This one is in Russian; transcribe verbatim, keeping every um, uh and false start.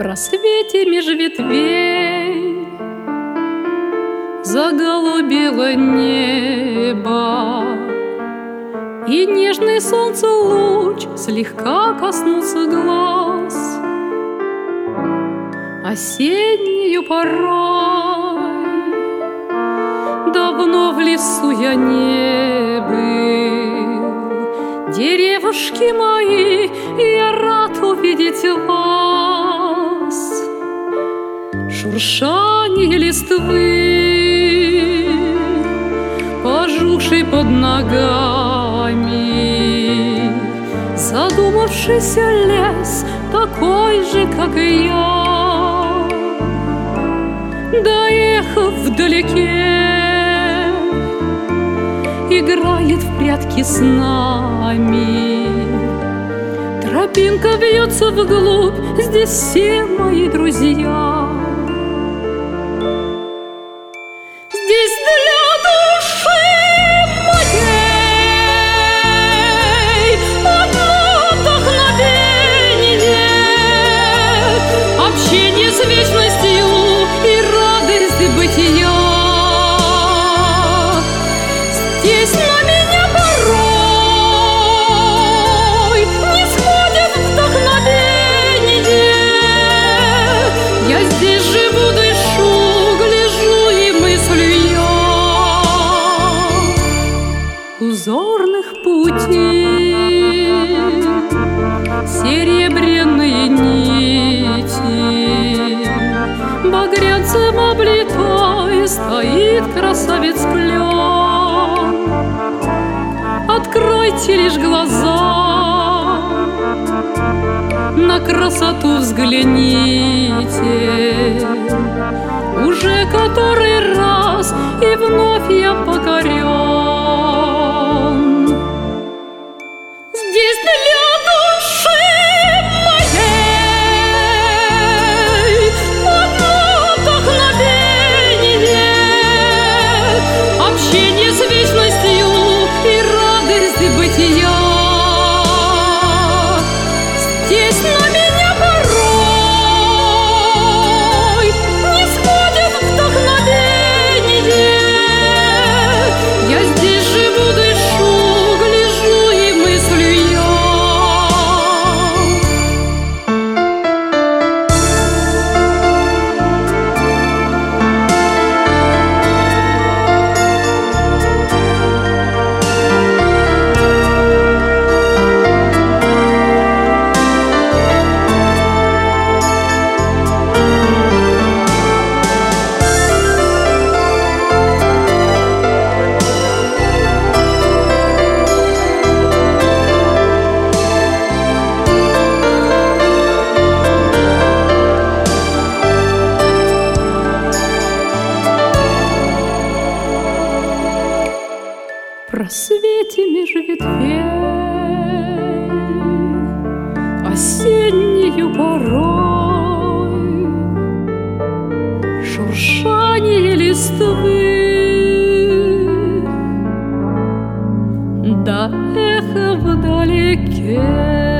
просвете меж ветвей заголубело небо, и нежный солнце луч слегка коснулся глаз. Осеннею порой давно в лесу я не был. Деревушки мои, я рад увидеть вас. Шуршание листвы, пожухшей под ногами, задумавшийся лес, такой же, как и я. Да эхо вдалеке играет в прятки с нами. Тропинка вьется вглубь, здесь все мои друзья. Здесь для души моей одно вдохновение, общение с вечностью и радость бытия. Здесь на меня порой не сходит вдохновение. Я здесь живу, дышу, гляжу и мыслю я. Узорных путей серебряные нити, багрянцем облитой стоит красавец-клен. Откройте лишь глаза, на красоту взгляните. Уже который раз и вновь я покорен. Здесь для души моей одно вдохновение, общение с вечностью и радость бытия. Здесь на меня порой не сходит вдохновение. Я здесь живу, дышу, гляжу и мыслю я. В просвете меж ветвей осеннею порой шуршание листвы, да эхо вдалеке